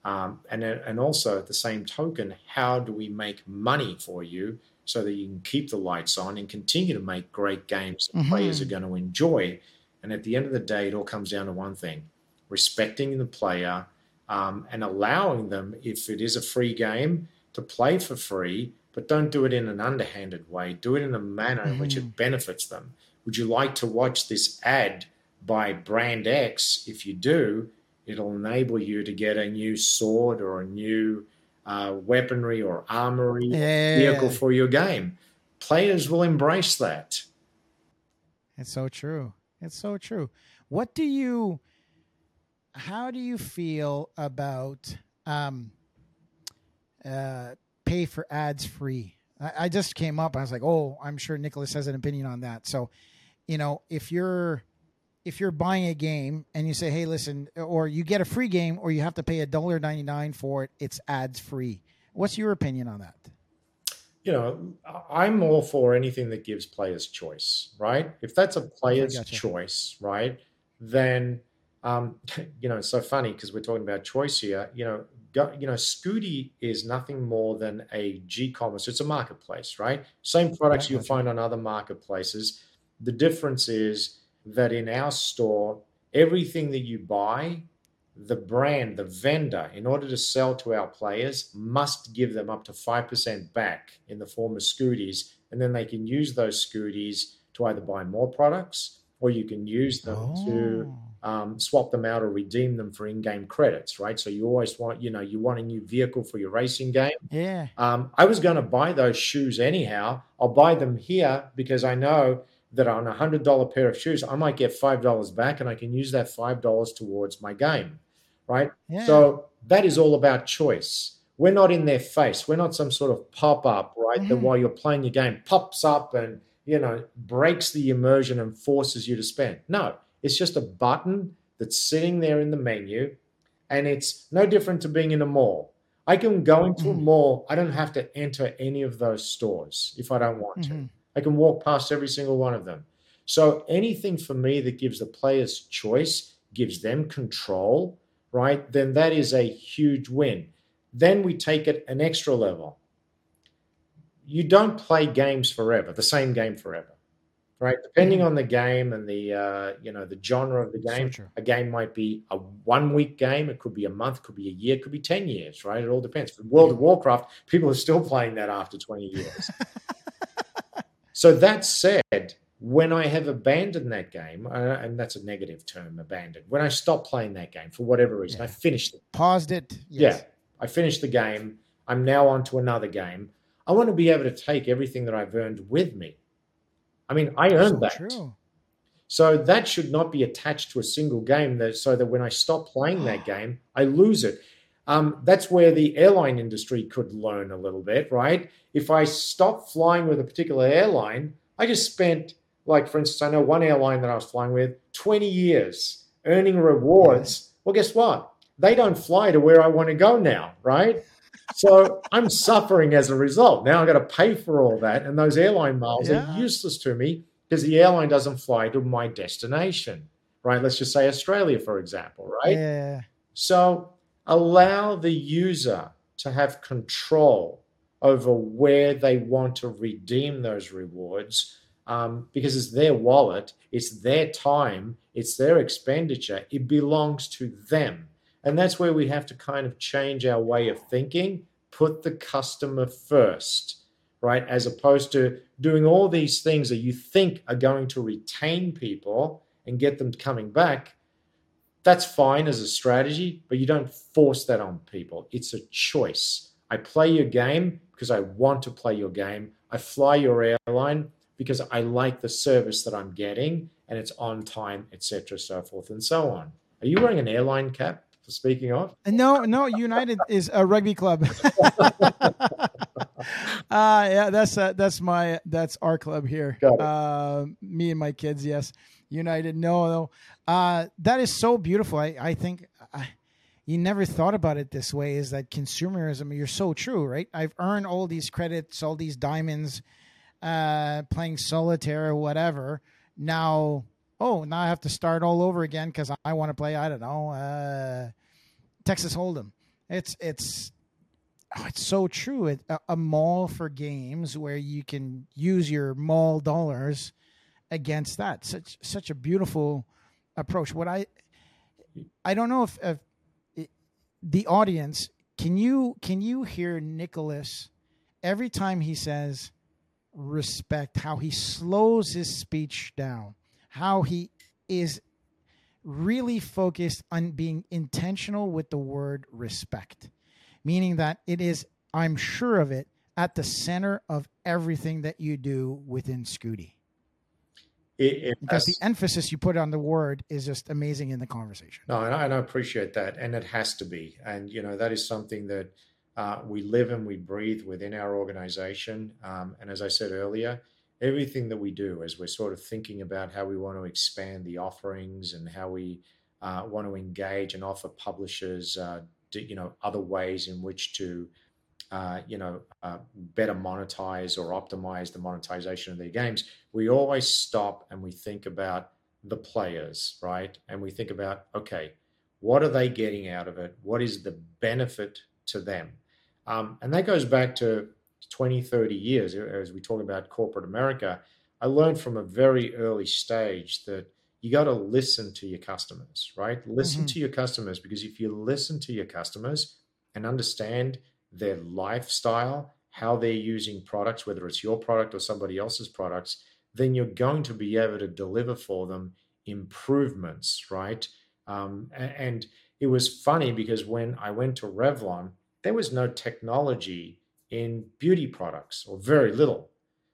Um, and, and also at the same token, how do we make money for you so that you can keep the lights on and continue to make great games that Mm-hmm. players are going to enjoy? And at the end of the day, it all comes down to one thing: respecting the player um, and allowing them, if it is a free game, to play for free, but don't do it in an underhanded way. Do it in a manner Mm-hmm. in which it benefits them. Would you like to watch this ad by brand X? If you do, it'll enable you to get a new sword or a new uh, weaponry or armory Yeah. vehicle for your game. Players will embrace that. It's so true. It's so true. What do you, how do you feel about um, uh, pay for ads free? I, I just came up. I was like, oh, I'm sure Nicholas has an opinion on that. So, you know, if you're, if you're buying a game and you say, hey, listen, or you get a free game or you have to pay one dollar ninety-nine for it, it's ads free. What's your opinion on that? You know, I'm all for anything that gives players choice, right? If that's a player's gotcha. choice, right, then, um, you know, it's so funny because we're talking about choice here. You know, go, you know, Scooty is nothing more than a G-commerce. It's a marketplace, right? Same products Yeah, you'll gotcha. find on other marketplaces. The difference is that in our store, everything that you buy, the brand, the vendor, in order to sell to our players, must give them up to five percent back in the form of Scooties. And then they can use those Scooties to either buy more products, or you can use them Oh. to um, swap them out or redeem them for in-game credits, right? So you always want, you know, you want a new vehicle for your racing game. Yeah. Um, I was going to buy those shoes anyhow. I'll buy them here because I know that on a one hundred dollars pair of shoes, I might get five dollars back, and I can use that five dollars towards my game, right? Yeah. So that is all about choice. We're not in their face. We're not some sort of pop-up, right, Mm-hmm. that while you're playing your game pops up and, you know, breaks the immersion and forces you to spend. No, it's just a button that's sitting there in the menu, and it's no different to being in a mall. I can go into a Mhm. mall. I don't have to enter any of those stores if I don't want to. Mhm. I can walk past every single one of them. So anything for me that gives the players choice, gives them control, right, then that is a huge win. Then we take it an extra level. You don't play games forever, the same game forever, right? Depending Mhm. on the game and the uh, you know the genre of the So game, true. a game might be a one-week game. It could be a month, could be a year, could be ten years, right? It all depends. For World of Warcraft, people are still playing that after twenty years. So that said, when I have abandoned that game, uh, and that's a negative term, abandoned, when I stop playing that game for whatever reason, Yeah. I finished it. Paused it. Yes. Yeah, I finished the game. I'm now on to another game. I want to be able to take everything that I've earned with me. I mean, I earned So that. true. So that should not be attached to a single game, that, so that when I stop playing that game, I lose it. Um, that's where the airline industry could learn a little bit, right? If I stop flying with a particular airline, I just spent, like, for instance, I know one airline that I was flying with, twenty years earning rewards. Well, guess what? They don't fly to where I want to go now, right? So I'm suffering as a result. Now I've got to pay for all that. And those airline miles Yeah. are useless to me because the airline doesn't fly to my destination, right? Let's just say Australia, for example, right? Yeah. So allow the user to have control over where they want to redeem those rewards, um, because it's their wallet, it's their time, it's their expenditure. It belongs to them. And that's where we have to kind of change our way of thinking, put the customer first, right? As opposed to doing all these things that you think are going to retain people and get them coming back. That's fine as a strategy, but you don't force that on people. It's a choice. I play your game because I want to play your game. I fly your airline because I like the service that I'm getting and it's on time, et cetera, so forth and so on. Are you wearing an airline cap, for speaking of? No, no. United is a rugby club. uh, yeah, that's uh, that's my that's our club here. Got it. Uh, me and my kids. Yes, United. No, no. Uh, that is so beautiful. I I think I, you never thought about it this way. Is that consumerism? You're so true, right? I've earned all these credits, all these diamonds, uh, playing solitaire or whatever. Now, oh, now I have to start all over again because I want to play. I don't know. Uh, Texas Hold'em. It's it's oh, it's so true. It, a, a mall for games where you can use your mall dollars against that. Such such a beautiful approach. What I I don't know if, if it, the audience can you can you hear Nicholas every time he says respect, how he slows his speech down, how he is really focused on being intentional with the word respect, meaning that it is, I'm sure of it, at the center of everything that you do within Scooty. It, it because has, the emphasis you put on the word is just amazing in the conversation. No, and I, and I appreciate that. And it has to be. And, you know, that is something that uh, we live and we breathe within our organization. Um, and as I said earlier, everything that we do as we're sort of thinking about how we want to expand the offerings and how we uh, want to engage and offer publishers, uh, to, you know, other ways in which to Uh, you know, uh, better monetize or optimize the monetization of their games, we always stop and we think about the players, right? And we think about, okay, what are they getting out of it? What is the benefit to them? Um, and that goes back to twenty, thirty years. As we talk about corporate America, I learned from a very early stage that you got to listen to your customers, right? Listen Mhm. to your customers, because if you listen to your customers and understand their lifestyle, how they're using products, whether it's your product or somebody else's products, then you're going to be able to deliver for them improvements, right? Um, a- and it was funny because when I went to Revlon, there was no technology in beauty products, or very little.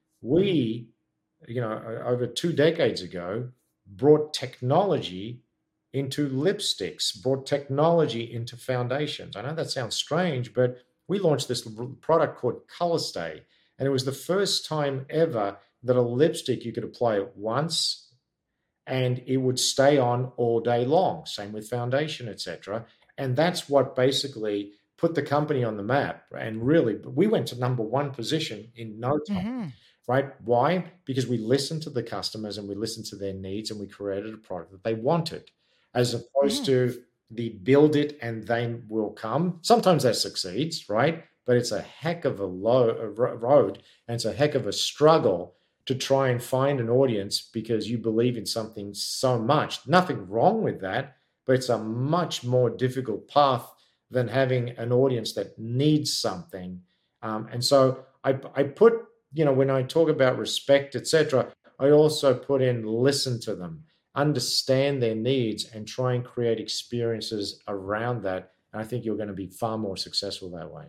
We, you know, o- over two decades ago, brought technology into lipsticks, brought technology into foundations. I know that sounds strange, but we launched this l- product called Color Stay, and it was the first time ever that a lipstick you could apply it once and it would stay on all day long. Same with foundation, et cetera. And that's what basically put the company on the map. And really, we went to number one position in no time, Mhm. right? Why? Because we listened to the customers and we listened to their needs and we created a product that they wanted, as opposed Mhm. to the build it and they will come. Sometimes that succeeds, right? But it's a heck of a low a ro- road, and it's a heck of a struggle to try and find an audience because you believe in something so much. Nothing wrong with that, but it's a much more difficult path than having an audience that needs something. Um, and so I, I put, you know, when I talk about respect, et cetera, I also put in listen to them, understand their needs, and try and create experiences around that. And I think you're going to be far more successful that way.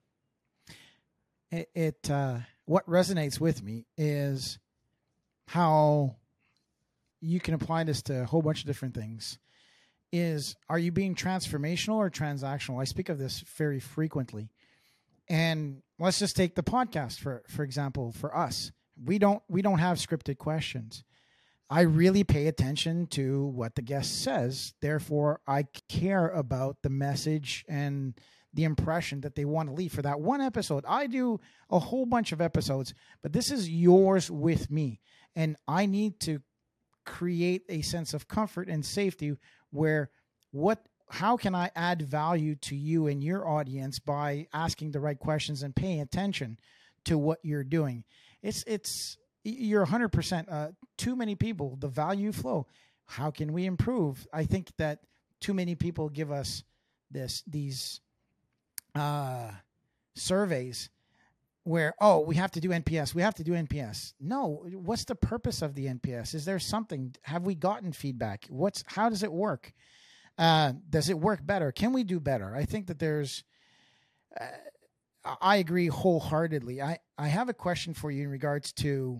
It, it uh, what resonates with me is how you can apply this to a whole bunch of different things. Is, are you being transformational or transactional? I speak of this very frequently. And let's just take the podcast for for example. For us, we don't we don't have scripted questions. I really pay attention to what the guest says. Therefore, I care about the message and the impression that they want to leave for that one episode. I do a whole bunch of episodes, but this is yours with me. And I need to create a sense of comfort and safety where what how can I add value to you and your audience by asking the right questions and paying attention to what you're doing. It's it's you're one hundred percent uh, too many people, the value flow. How can we improve? I think that too many people give us this these uh, surveys where, oh, we have to do N P S. We have to do N P S. No, what's the purpose of the N P S? Is there something? Have we gotten feedback? What's how does it work? Uh, does it work better? Can we do better? I think that there's. Uh, I agree wholeheartedly. I I have a question for you in regards to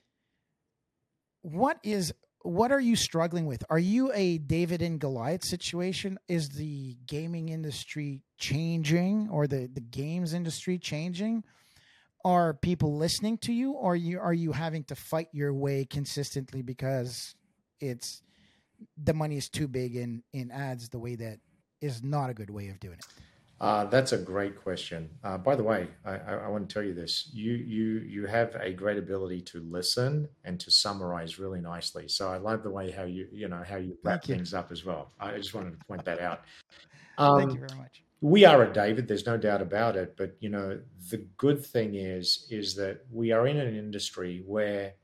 what is what are you struggling with? Are you a David and Goliath situation? Is the gaming industry changing, or the the games industry changing? Are people listening to you, or you are you having to fight your way consistently because it's the money is too big in in ads the way that is not a good way of doing it? Uh, that's a great question. Uh, by the way, I, I, I want to tell you this. You you you have a great ability to listen and to summarize really nicely. So I love the way how you you know how you wrap Thank you. things up as well. I just wanted to point that out. Thank you Um, very much. we are a David, there's no doubt about it. But, you know, the good thing is, is that we are in an industry where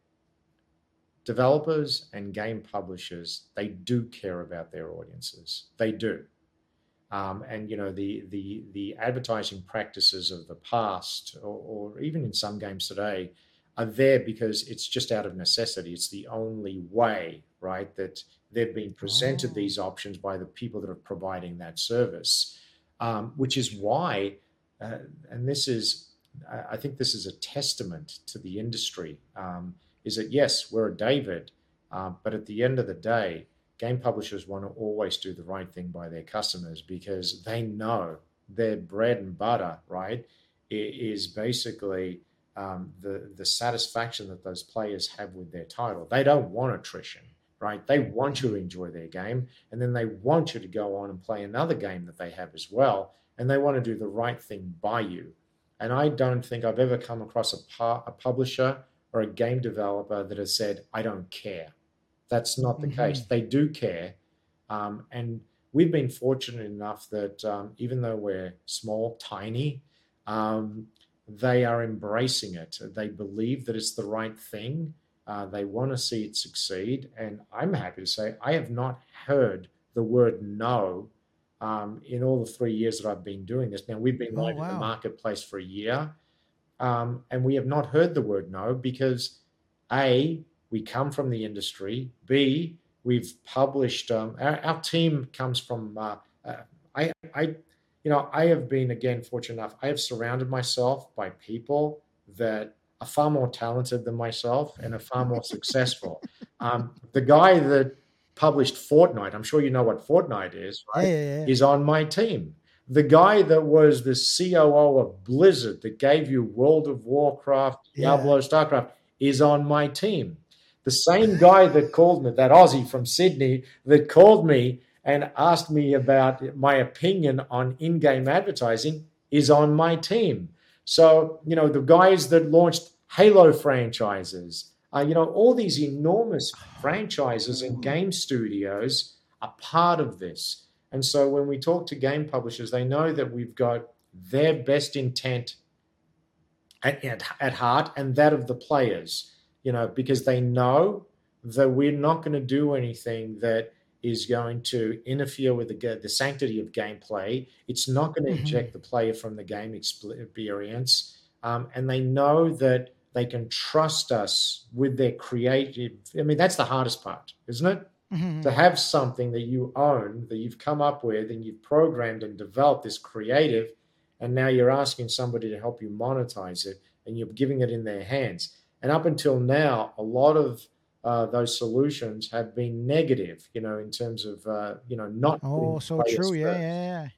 developers and game publishers, they do care about their audiences. They do. Um, and, you know, the, the, the advertising practices of the past, or, or even in some games today, are there because it's just out of necessity. It's the only way, right, that they've been presented oh. these options by the people that are providing that service, um, which is why, uh, and this is, I think this is a testament to the industry, um, is that, yes, we're a David, uh, but at the end of the day, game publishers want to always do the right thing by their customers because they know their bread and butter, right, is basically um, the, the satisfaction that those players have with their title. They don't want attrition, right? They want you to enjoy their game, and then they want you to go on and play another game that they have as well, and they want to do the right thing by you. And I don't think I've ever come across a, pu- a publisher or a game developer that has said, I don't care. That's not the mm-hmm. case. They do care. Um, and we've been fortunate enough that um, even though we're small, tiny, um, they are embracing it. They believe that it's the right thing. Uh, they want to see it succeed. And I'm happy to say I have not heard the word no um, in all the three years that I've been doing this. Now, we've been oh, live wow. in the marketplace for a year, um, and we have not heard the word no because, A, we come from the industry. B, we've published. Um, our, our team comes from. Uh, uh, I, I, you know, I have been again fortunate enough. I have surrounded myself by people that are far more talented than myself and are far more successful. Um, the guy that published Fortnite, I'm sure you know what Fortnite is, right? Yeah, yeah, yeah. Is on my team. The guy that was the C O O of Blizzard that gave you World of Warcraft, Diablo, yeah. StarCraft is on my team. The same guy that called me, that Aussie from Sydney, that called me and asked me about my opinion on in-game advertising is on my team. So, you know, the guys that launched Halo franchises, uh, you know, all these enormous franchises and game studios are part of this. And so when we talk to game publishers, they know that we've got their best intent at, at, at heart and that of the players. You know, because they know that we're not going to do anything that is going to interfere with the, the sanctity of gameplay. It's not going to mm-hmm. eject the player from the game experience. Um, and they know that they can trust us with their creative. I mean, that's the hardest part, isn't it? Mm-hmm. To have something that you own, that you've come up with and you've programmed and developed this creative, and now you're asking somebody to help you monetize it and you're giving it in their hands. And up until now, a lot of uh, those solutions have been negative, you know, in terms of, uh, you know, not. Oh, so true. Yeah, yeah, yeah.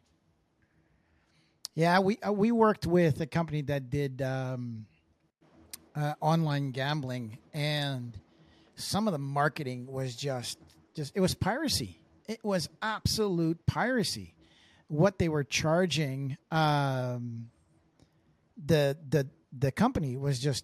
Yeah, we uh, we worked with a company that did um, uh, online gambling, and some of the marketing was just, just it was piracy. It was absolute piracy. What they were charging, um, the the the company was just.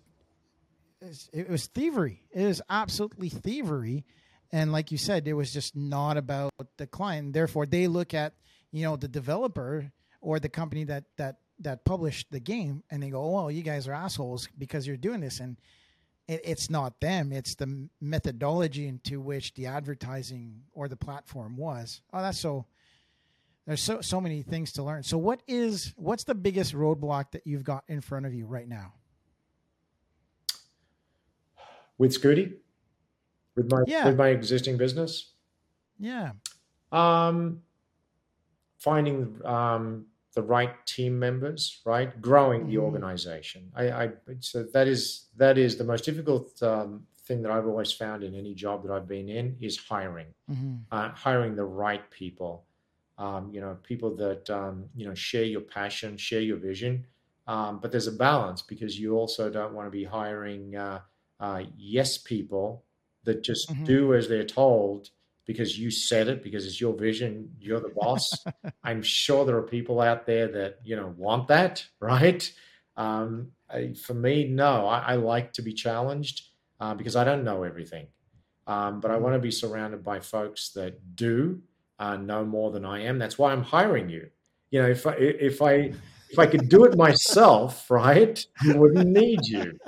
It was thievery. It was absolutely thievery. And like you said, it was just not about the client. Therefore, they look at, you know, the developer or the company that, that, that published the game, and they go, oh, well, you guys are assholes because you're doing this. And it, it's not them. It's the methodology into which the advertising or the platform was. Oh, that's so, there's so, so many things to learn. So what is, what's the biggest roadblock that you've got in front of you right now? With Scooty, with my yeah. with my existing business, yeah, um, finding um, the right team members, right, growing mm-hmm. the organization. I, I so that is that is the most difficult um, thing that I've always found in any job that I've been in is hiring, mm-hmm. uh, hiring the right people. Um, you know, people that um, you know share your passion, share your vision, um, but there's a balance because you also don't want to be hiring. Uh, Uh, yes people that just mm-hmm. do as they're told because you said it, because it's your vision, you're the boss. I'm sure there are people out there that, you know, want that, right? Um, I, for me, no, I, I like to be challenged uh, because I don't know everything. Um, but I want to be surrounded by folks that do uh, know more than I am. That's why I'm hiring you. You know, if I if I if I could do it myself, right, we wouldn't need you.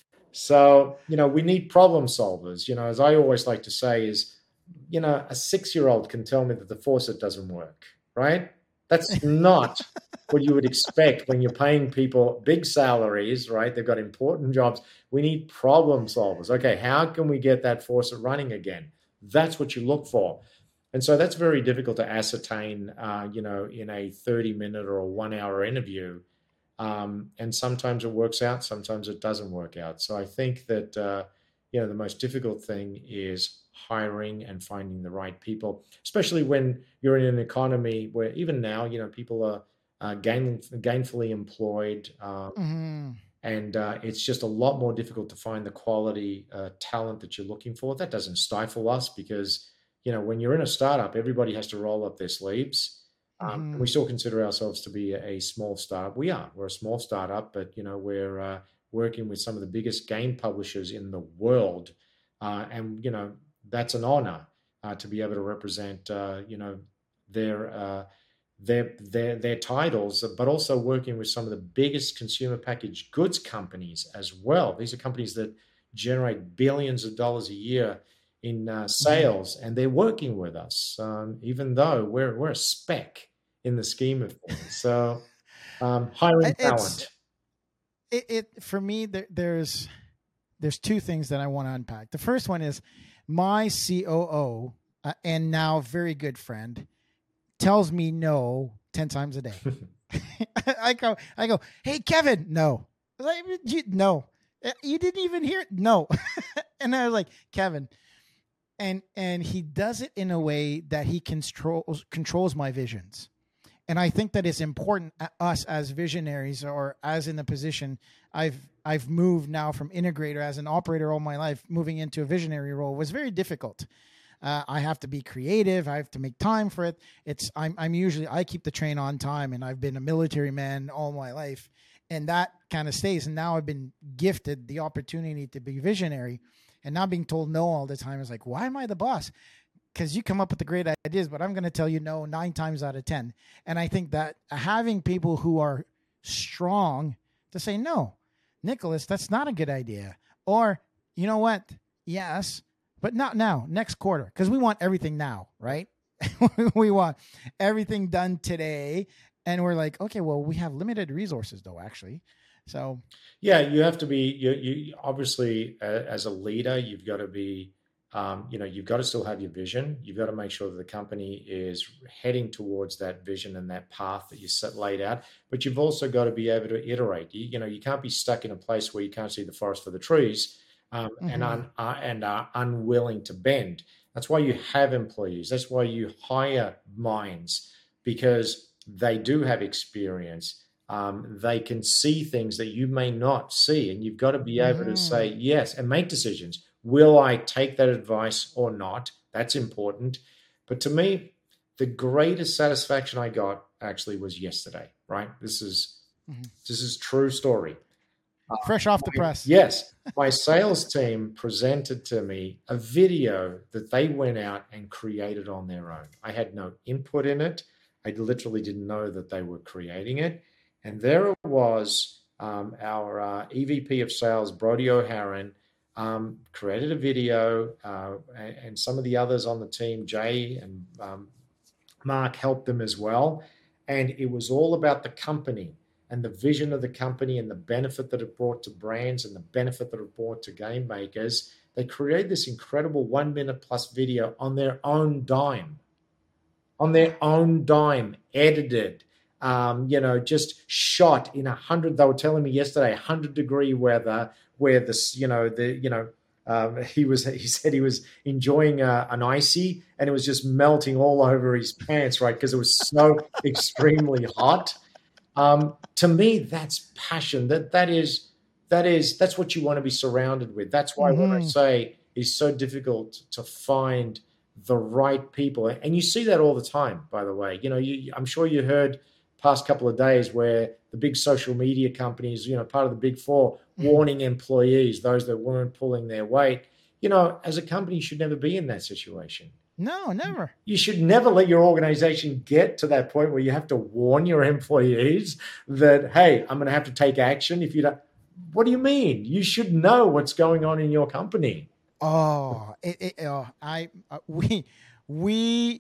So, you know, we need problem solvers. You know, as I always like to say is, you know, a six-year-old can tell me that the faucet doesn't work, right? That's not what you would expect when you're paying people big salaries, right? They've got important jobs. We need problem solvers. Okay, how can we get that faucet running again? That's what you look for. And so that's very difficult to ascertain, uh, you know, in a thirty-minute or a one-hour interview. Um, and sometimes it works out, sometimes it doesn't work out. So I think that, uh, you know, the most difficult thing is hiring and finding the right people, especially when you're in an economy where even now, you know, people are uh, gain, gainfully employed. Um, mm-hmm. And uh, it's just a lot more difficult to find the quality uh, talent that you're looking for. That doesn't stifle us because, you know, when you're in a startup, everybody has to roll up their sleeves. Um, mm-hmm. And we still consider ourselves to be a, a small startup. We are. We're a small startup, but, you know, we're uh, working with some of the biggest game publishers in the world. Uh, and, you know, that's an honor uh, to be able to represent, uh, you know, their, uh, their, their, their titles, but also working with some of the biggest consumer packaged goods companies as well. These are companies that generate billions of dollars a year in uh, sales, and they're working with us, um, even though we're we're a speck in the scheme of things. So, um, hiring it's, talent. It, it for me, there, there's there's two things that I want to unpack. The first one is my C O O uh, and now very good friend tells me no ten times a day. I go, I go, hey Kevin, no, like, you, no, you didn't even hear it, no, and I was like, Kevin. And and he does it in a way that he controls controls my visions. And I think that it's important us as visionaries, or as in the position I've I've moved now from integrator as an operator all my life, moving into a visionary role was very difficult. Uh, I have to be creative. I have to make time for it. It's I'm I'm usually I keep the train on time, and I've been a military man all my life, and that kind of stays. And now I've been gifted the opportunity to be visionary. And not being told no all the time is like, why am I the boss? Because you come up with the great ideas, but I'm going to tell you no nine times out of ten. And I think that having people who are strong to say, no, Nicholas, that's not a good idea. Or, you know what? Yes, but not now, next quarter. Because we want everything now, right? We want everything done today. And we're like, okay, well, we have limited resources though, actually. So, yeah, you have to be, you, you obviously, uh, as a leader, you've got to be, um, you know, you've got to still have your vision. You've got to make sure that the company is heading towards that vision and that path that you set laid out. But you've also got to be able to iterate. You, you know, you can't be stuck in a place where you can't see the forest for the trees, um, mm-hmm. and, un, uh, and are unwilling to bend. That's why you have employees. That's why you hire minds, because they do have experience. Um, they can see things that you may not see, and you've got to be able mm. to say yes and make decisions. Will I take that advice or not? That's important. But to me, the greatest satisfaction I got actually was yesterday, right? This is, mm-hmm. this is true story. Fresh uh, off the my, press. Yes. My sales team presented to me a video that they went out and created on their own. I had no input in it. I literally didn't know that they were creating it. And there it was, um, our uh, E V P of sales, Brody O'Haran, um, created a video, uh, and, and some of the others on the team, Jay and um, Mark, helped them as well. And it was all about the company and the vision of the company and the benefit that it brought to brands and the benefit that it brought to game makers. They created this incredible one minute plus video on their own dime, on their own dime, edited. Um, you know, just shot in a hundred. They were telling me yesterday, a hundred degree weather, where this, you know, the, you know, um, he was. He said he was enjoying a, an icy, and it was just melting all over his pants, right? Because it was so extremely hot. Um, to me, that's passion. That that is that is that's what you want to be surrounded with. That's why mm-hmm. when I say it's so difficult to find the right people, and you see that all the time. By the way, you know, you, I'm sure you heard. Past couple of days where the big social media companies, you know, part of the big four, warning employees, those that weren't pulling their weight. You know, as a company, you should never be in that situation. No, never. You should never let your organization get to that point where you have to warn your employees that, hey, I'm going to have to take action if you don't. What do you mean? You should know what's going on in your company. Oh, it, it, oh I, uh, we, we,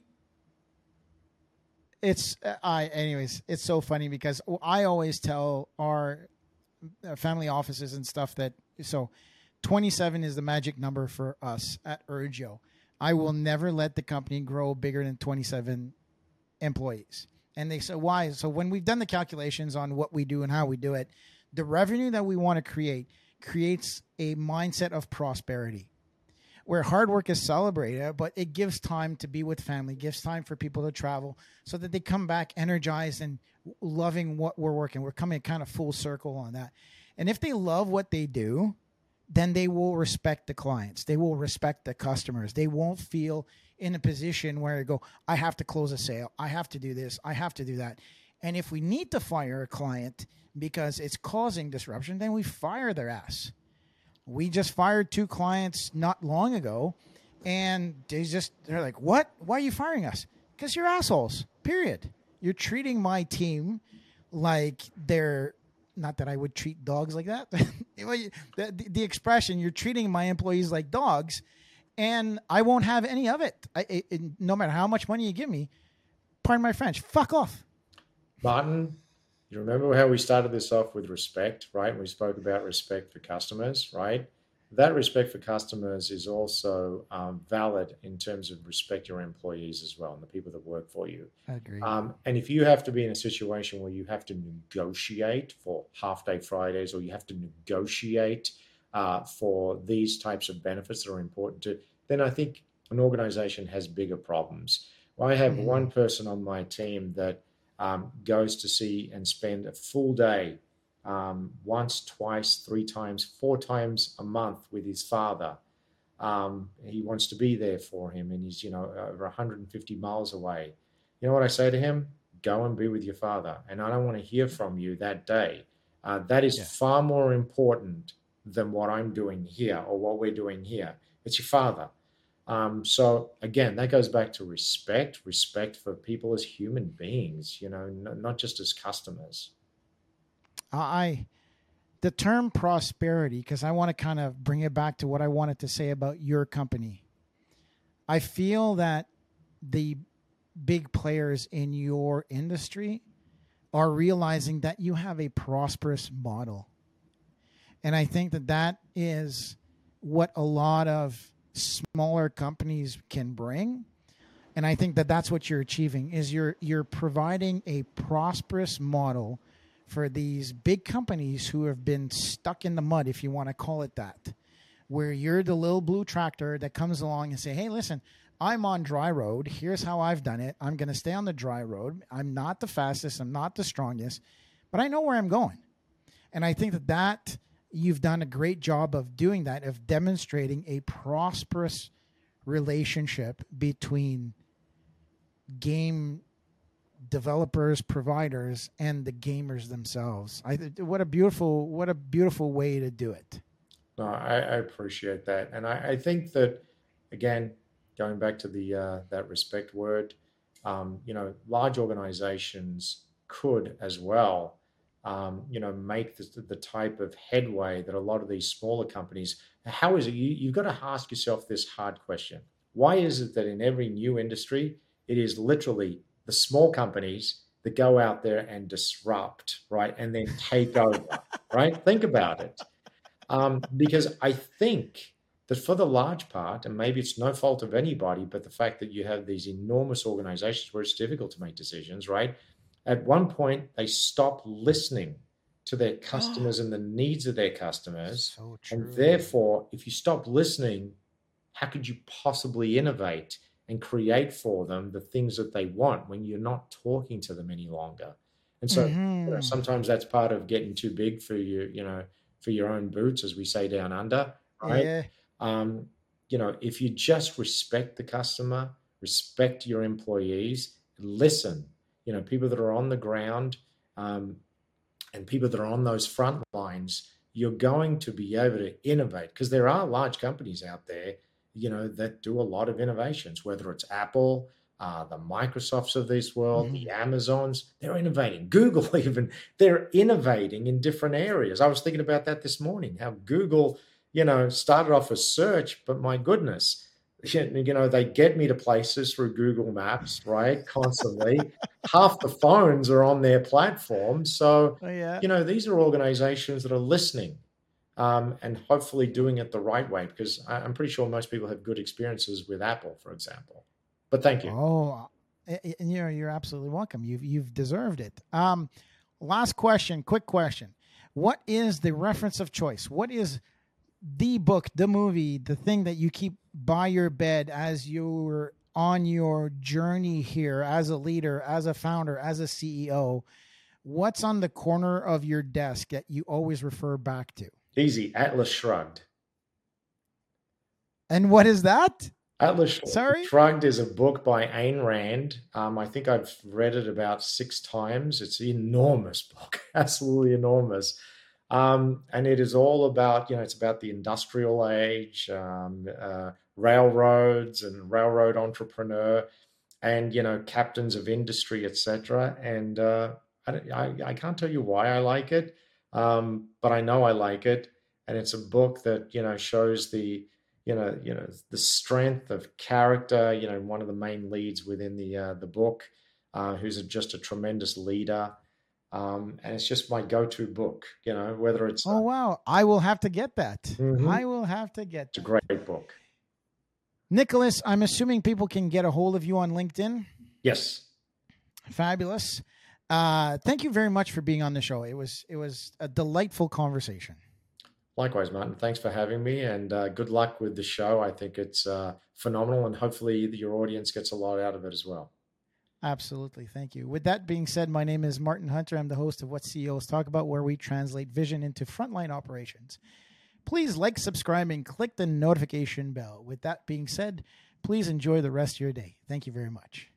it's, uh, I, anyways, it's so funny because I always tell our family offices and stuff that, so twenty-seven is the magic number for us at Urgio. I will never let the company grow bigger than twenty-seven employees. And they said, why? So when we've done the calculations on what we do and how we do it, the revenue that we want to create creates a mindset of prosperity where hard work is celebrated, but it gives time to be with family, gives time for people to travel so that they come back energized and loving what we're working. We're coming kind of full circle on that. And if they love what they do, then they will respect the clients. They will respect the customers. They won't feel in a position where they go, I have to close a sale. I have to do this. I have to do that. And if we need to fire a client because it's causing disruption, then we fire their ass. We just fired two clients not long ago, and they just, they're like, what? Why are you firing us? Because you're assholes, period. You're treating my team like they're, not that I would treat dogs like that. the, the, the expression, you're treating my employees like dogs, and I won't have any of it. I, it, it. No matter how much money you give me, pardon my French, fuck off. Martin, you remember how we started this off with respect, right? We spoke about respect for customers, right? That respect for customers is also um, valid in terms of respect your employees as well and the people that work for you. I agree. Um, and if you have to be in a situation where you have to negotiate for half-day Fridays or you have to negotiate uh, for these types of benefits that are important to, then I think an organization has bigger problems. Well, I have mm-hmm. one person on my team that um, goes to see and spend a full day Um, once, twice, three times, four times a month with his father. Um, he wants to be there for him, and he's, you know, over one hundred fifty miles away. You know what I say to him? Go and be with your father. And I don't want to hear from you that day. Uh, that is yeah. far more important than what I'm doing here or what we're doing here. It's your father. Um, so again, that goes back to respect, respect for people as human beings, you know, n- not just as customers. I, the term prosperity, because I want to kind of bring it back to what I wanted to say about your company. I feel that the big players in your industry are realizing that you have a prosperous model. And I think that that is what a lot of smaller companies can bring. And I think that that's what you're achieving is you're, you're providing a prosperous model for these big companies who have been stuck in the mud, if you want to call it that, where you're the little blue tractor that comes along and say, hey, listen, I'm on dry road. Here's how I've done it. I'm going to stay on the dry road. I'm not the fastest. I'm not the strongest, but I know where I'm going. And I think that that you've done a great job of doing that, of demonstrating a prosperous relationship between game developers, providers, and the gamers themselves. I what a beautiful, what a beautiful way to do it. No, I, I appreciate that, and I, I think that again, going back to the uh, that respect word, um, you know, large organizations could as well, um, you know, make the, the type of headway that a lot of these smaller companies. How is it? You, you've got to ask yourself this hard question: why is it that in every new industry, it is literally the small companies that go out there and disrupt, right? And then take over, right? Think about it. Um, because I think that for the large part, and maybe it's no fault of anybody, but the fact that you have these enormous organizations where it's difficult to make decisions, right? At one point, they stop listening to their customers and the needs of their customers. So true. And therefore, if you stop listening, how could you possibly innovate and create for them the things that they want when you're not talking to them any longer? And so mm-hmm. you know, sometimes that's part of getting too big for you, you know, for your own boots, as we say down under, right? Yeah. Um, you know, if you just respect the customer, respect your employees, listen, you know, people that are on the ground um, and people that are on those front lines, you're going to be able to innovate because there are large companies out there. you know, that do a lot of innovations, whether it's Apple, uh, the Microsofts of this world, mm-hmm. the Amazons, they're innovating. Google even, they're innovating in different areas. I was thinking about that this morning, how Google, you know, started off as search, but my goodness, you know, they get me to places through Google Maps, right? Constantly. Half the phones are on their platform. So, oh, yeah. you know, these are organizations that are listening um, and hopefully doing it the right way, because I'm pretty sure most people have good experiences with Apple, for example. But thank you. Oh, you're, you're absolutely welcome. You've, you've deserved it. Um, last question, quick question. What is the reference of choice? What is the book, the movie, the thing that you keep by your bed as you're on your journey here as a leader, as a founder, as a C E O? What's on the corner of your desk that you always refer back to? Easy. Atlas Shrugged. And what is that? Atlas Sorry? Shrugged is a book by Ayn Rand. Um, I think I've read it about six times. It's an enormous book, absolutely enormous. Um, and it is all about, you know, it's about the industrial age, um, uh, railroads and railroad entrepreneur and, you know, captains of industry, et cetera. And uh, I, I, I can't tell you why I like it, um, but I know I like it. And it's a book that, you know, shows the, you know, you know, the strength of character, you know, one of the main leads within the, uh, the book, uh, who's a, just a tremendous leader. Um, and it's just my go-to book, you know, whether it's... Oh, wow. I will have to get that. Mm-hmm. I will have to get It's that. a great book. Nicholas, I'm assuming people can get a hold of you on LinkedIn? Yes. Fabulous. Uh, thank you very much for being on the show. It was, it was a delightful conversation. Likewise, Martin. Thanks for having me, and uh, good luck with the show. I think it's uh, phenomenal, and hopefully your audience gets a lot out of it as well. Absolutely. Thank you. With that being said, my name is Martin Hunter. I'm the host of What C E Os Talk About, where we translate vision into frontline operations. Please like, subscribe, and click the notification bell. With that being said, please enjoy the rest of your day. Thank you very much.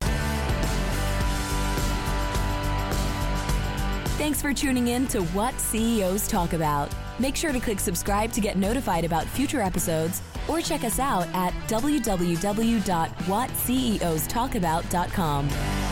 Thanks for tuning in to What C E Os Talk About. Make sure to click subscribe to get notified about future episodes, or check us out at w w w dot what c e os talk about dot com.